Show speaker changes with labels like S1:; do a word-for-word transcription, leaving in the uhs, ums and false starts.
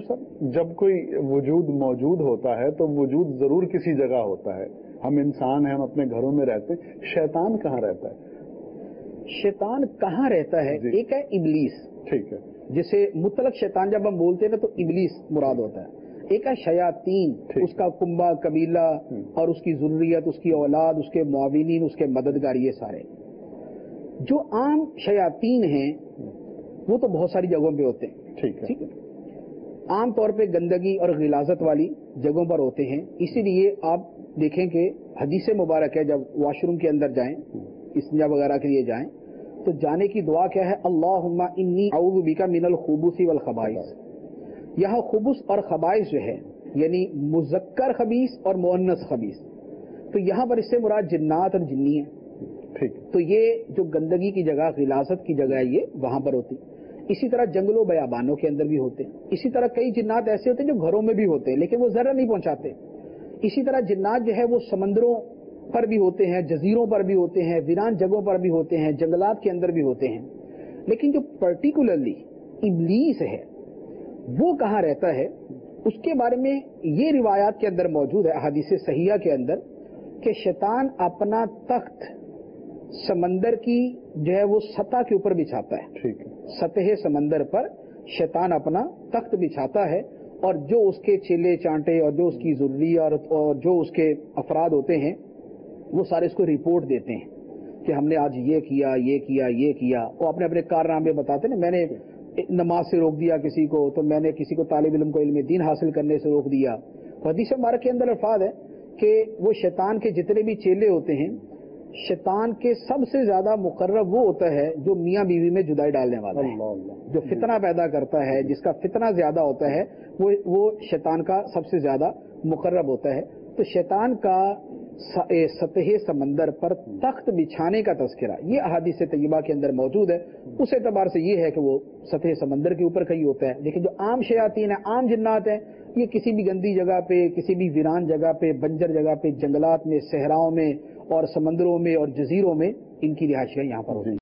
S1: صاحب جب کوئی وجود موجود ہوتا ہے تو وجود ضرور کسی جگہ ہوتا ہے. ہم انسان ہیں, ہم اپنے گھروں میں رہتے ہیں, شیطان کہاں رہتا ہے؟
S2: شیطان کہاں رہتا ہے؟
S1: جی.
S2: ایک ہے ابلیس,
S1: ٹھیک ہے,
S2: جسے مطلق شیطان جب ہم بولتے ہیں نا تو ابلیس مراد ہوتا ہے. ایک ہے شیاطین, اس کا کنبہ قبیلہ اور اس کی ذریت, اس کی اولاد, اس کے معاونین, اس کے مددگار, یہ سارے. جو عام شیاطین ہیں وہ تو بہت ساری جگہوں پہ ہوتے ہیں.
S1: ٹھیک ہے,
S2: ٹھیک ہے. عام طور پہ گندگی اور غلاظت والی جگہوں پر ہوتے ہیں. اسی لیے آپ دیکھیں کہ حدیث مبارک ہے, جب واش روم کے اندر جائیں, استنجا وغیرہ کے لیے جائیں, تو جانے کی دعا کیا ہے؟ اللہم انی اعوذ بک من الخبث والخبائث. یہاں خبث اور خبائث جو ہے یعنی مذکر خبیث اور مؤنث خبیث, تو یہاں پر اس سے مراد جنات اور جنی ہیں.
S1: ٹھیک.
S2: تو یہ جو گندگی کی جگہ, غلاظت کی جگہ ہے, یہ وہاں پر ہوتی. اسی طرح جنگلوں بیابانوں کے اندر بھی ہوتے ہیں. اسی طرح کئی جنات ایسے ہوتے ہیں جو گھروں میں بھی ہوتے ہیں لیکن وہ ضرر نہیں پہنچاتے. اسی طرح جنات جو ہے وہ سمندروں پر بھی ہوتے ہیں, جزیروں پر بھی ہوتے ہیں, ویران جگہوں پر بھی ہوتے ہیں, جنگلات کے اندر بھی ہوتے ہیں. لیکن جو پرٹیکولرلی ابلیس ہے وہ کہاں رہتا ہے, اس کے بارے میں یہ روایات کے اندر موجود ہے, احادیث صحیحہ کے اندر, کہ شیطان اپنا تخت سمندر کی جو ہے وہ سطح کے اوپر بچھاتا ہے.
S1: ٹھیک ہے,
S2: سطح سمندر پر شیطان اپنا تخت بچھاتا ہے, اور جو اس کے چیلے چانٹے اور جو اس کی ذریت اور جو اس کے افراد ہوتے ہیں وہ سارے اس کو رپورٹ دیتے ہیں کہ ہم نے آج یہ کیا, یہ کیا, یہ کیا. وہ اپنے اپنے کارنامے بتاتے ہیں. میں نے نماز سے روک دیا کسی کو, تو میں نے کسی کو طالب علم کو علم دین حاصل کرنے سے روک دیا. حدیث مبارک کے اندر الفاظ ہے کہ وہ شیطان کے جتنے بھی چیلے ہوتے ہیں, شیطان کے سب سے زیادہ مقرب وہ ہوتا ہے جو میاں بیوی میں جدائی ڈالنے والا ہے, جو فتنہ پیدا کرتا ہے, جس کا فتنہ زیادہ ہوتا ہے, وہ وہ شیطان کا سب سے زیادہ مقرب ہوتا ہے. تو شیطان کا سطح سمندر پر تخت بچھانے کا تذکرہ یہ احادیث طیبہ کے اندر موجود ہے. اس اعتبار سے یہ ہے کہ وہ سطح سمندر کے اوپر کہیں ہوتا ہے. لیکن جو عام شیاطین ہیں, عام جنات ہیں, یہ کسی بھی گندی جگہ پہ, کسی بھی ویران جگہ پہ, بنجر جگہ پہ, جنگلات میں, صحراؤں میں اور سمندروں میں اور جزیروں میں ان کی رہائش یہاں پر ہوتی ہے.